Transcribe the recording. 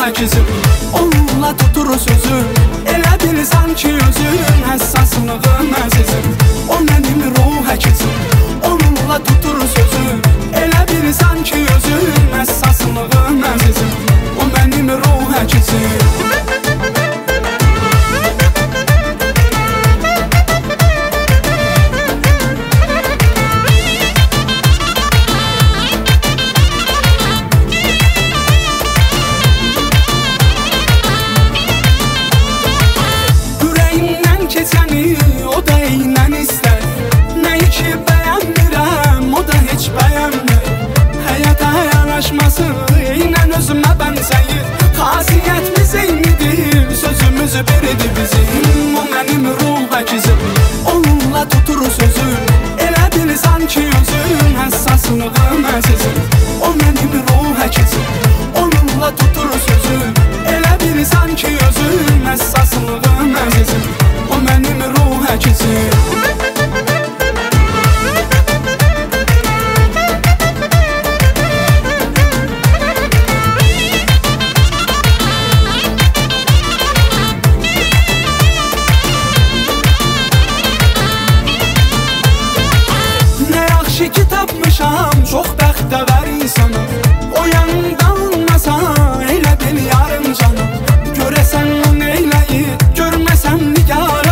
əkizim. Onunla tutur sözüm, elə bilirsən ki özün həssaslığım əzizim. O mənim ruh əkizim, onunla tutur sözüm, elə bilirsən ki özün həssaslığım əzizim. O mənim ruh əkizim. Keçəni o da eynən istər, nəyi ki bəyənmirəm o da heç bəyənmir. Həyata yanaşması eynən özümə bənzəyir, xasiyyətimiz eynidir, sözümüz biridir bizim. O mənim ruh əkizim, onunla tutur sözüm, elə bilirsən ki özün həssaslığım əzizim. O mənim ruh əkizim, onunla tutur sözüm, elə bilirsən ki özün həssaslığım əzizim. O mənim ruh əkizim. Nə yaxşı ki tapmışam çox bəxtəvər insanı, o yanında olmasa elə bil yarım canım. Görəsən o neyləyir, görməsəm nigar